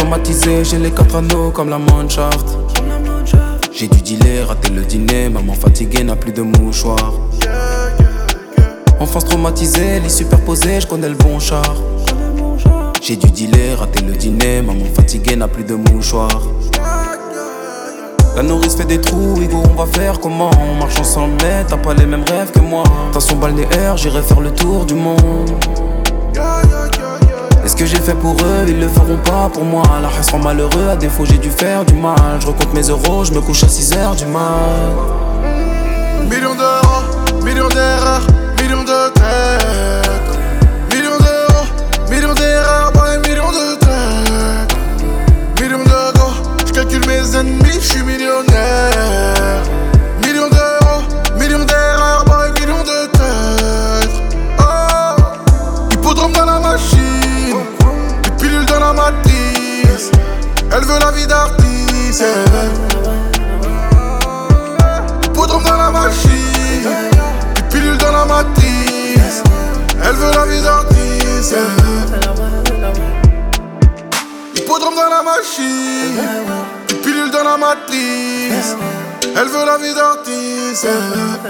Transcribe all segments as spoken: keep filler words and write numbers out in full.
traumatisé, j'ai les quatre anneaux comme la Mannschaft. J'ai dû dealer, rater le dîner, maman fatiguée n'a plus de mouchoir. Enfance traumatisée, lit superposé, je connais le bon char. J'ai dû dealer, rater le dîner, maman fatiguée n'a plus de mouchoir. La nourrice fait des trous, Hugo, on va faire comment? On marche ensemble, mais t'as pas les mêmes rêves que moi. T'as son balnéaire, j'irai faire le tour du monde. Et ce que j'ai fait pour eux, ils le feront pas pour moi. La haine rend malheureux, à défaut j'ai dû faire du mal. Je recompte mes euros, je me couche à six heures du mat. Millions d'euros, millions d'erreurs, millions de têtes. Millions d'euros, millions d'erreurs, boy, millions de têtes. Millions de go, j'calcule mes ennemis, j'suis millionnaire. Millions d'euros, millions d'erreurs, boy, millions de têtes. Oh, hippodrome dans la machine, des pilules dans la matrice. Elle veut la vie d'artiste, yeah. Hippodrome dans la machine, des pilules dans la matrice. Elle veut la vie d'artiste, yeah. Hippodrome dans la machine, des pilules dans la matrice. Elle veut la vie d'artiste, yeah.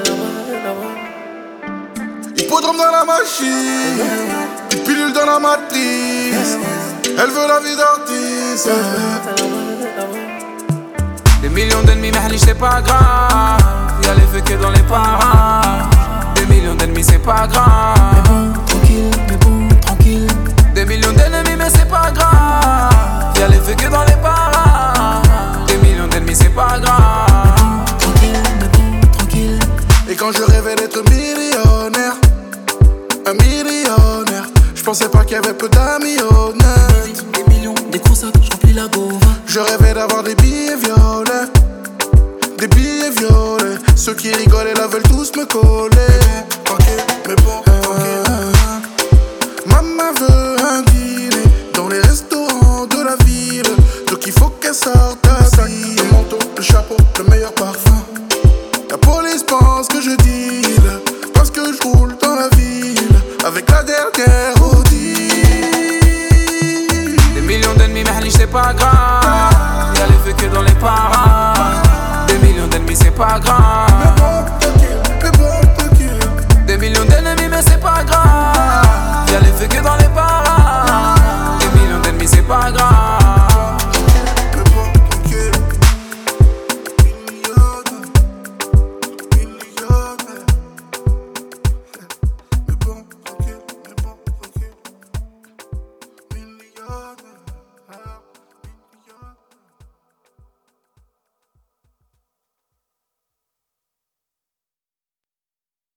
Hippodrome dans la machine, des pilules dans la matrice. Elle veut la vie d'artiste, yeah. Des millions d'ennemis, mais c'est pas grave. Y'a les feux que dans les parages. Des millions d'ennemis, c'est pas grave. Mais bon, tranquille, mais bon, tranquille. Des millions d'ennemis, mais c'est pas grave. Y'a les feux que dans les parages. Des millions d'ennemis, c'est pas grave. Mais bon, tranquille, mais bon, tranquille. Et quand je rêvais d'être millionnaire, un millionnaire, je pensais pas qu'il y avait peu d'amis honnêtes. Des millions, des croissants, je remplis la gova. Je rêvais d'avoir des billets violets, des billets violets. Ceux qui rigolent là veulent tous me coller. Tranquille, mais bon, tranquille. Maman veut un dîner dans les restaurants de la ville. Donc il faut qu'elle sorte habillée. Le manteau, le chapeau, le meilleur parfum. La police pense que je deal parce que je roule dans la ville avec la dernière Audi. Des millions d'ennemis, mais c'est pas grave. Y'a les feux que dans les parages. Des millions d'ennemis, c'est pas grave. Mais bon, tranquille, mais bon, tranquille. Des millions d'ennemis, mais c'est pas grave.